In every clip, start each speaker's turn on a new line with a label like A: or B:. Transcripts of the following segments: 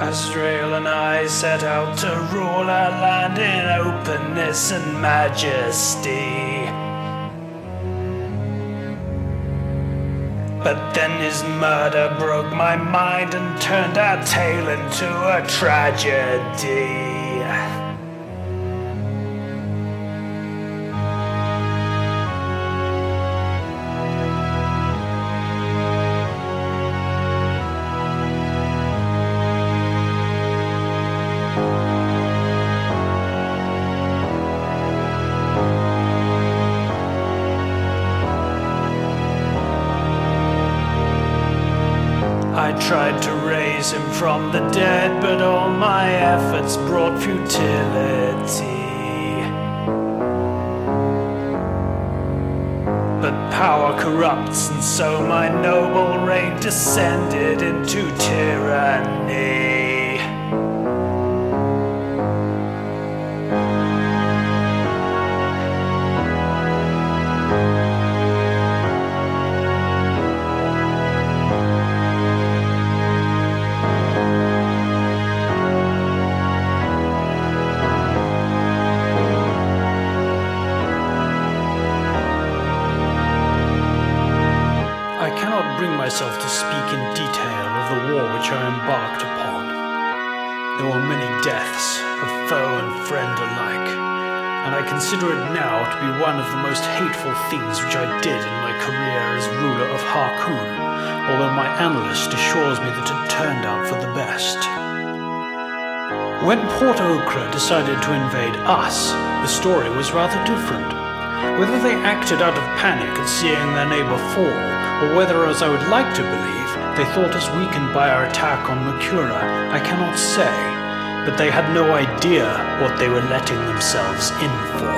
A: Azrael and I set out to rule our land in openness and majesty. But then his murder broke my mind and turned our tale into a tragedy. I tried to raise him from the dead, but all my efforts brought futility. But power corrupts, and so my noble reign descended into tyranny. I cannot bring myself to speak in detail of the war which I embarked upon. There were many deaths, of foe and friend alike, and I consider it now to be one of the most hateful things which I did in my career as ruler of Harkoon, although my analyst assures me that it turned out for the best. When Port Okra decided to invade us, the story was rather different. Whether they acted out of panic at seeing their neighbor fall, or whether, as I would like to believe, they thought us weakened by our attack on Makura, I cannot say, but they had no idea what they were letting themselves in for.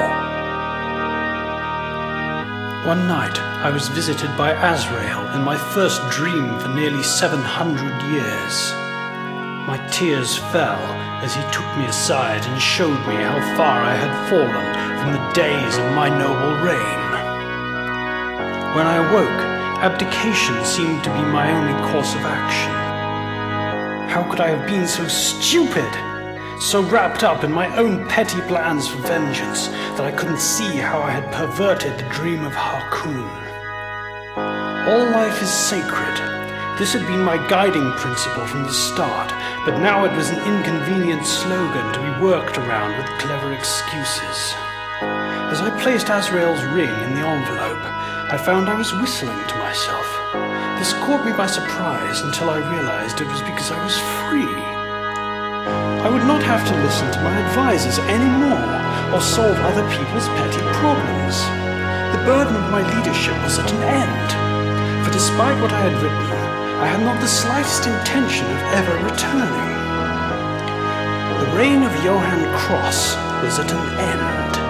A: One night, I was visited by Azrael in my first dream for nearly 700 years. My tears fell as he took me aside and showed me how far I had fallen from the days of my noble reign. When I awoke, abdication seemed to be my only course of action. How could I have been so stupid, so wrapped up in my own petty plans for vengeance that I couldn't see how I had perverted the dream of Harkoon? All life is sacred. This had been my guiding principle from the start, but now it was an inconvenient slogan to be worked around with clever excuses. As I placed Azrael's ring in the envelope, I found I was whistling to myself. This caught me by surprise until I realized it was because I was free. I would not have to listen to my advisors anymore or solve other people's petty problems. The burden of my leadership was at an end, for despite what I had written, I had not the slightest intention of ever returning. The reign of Johann Cross was at an end.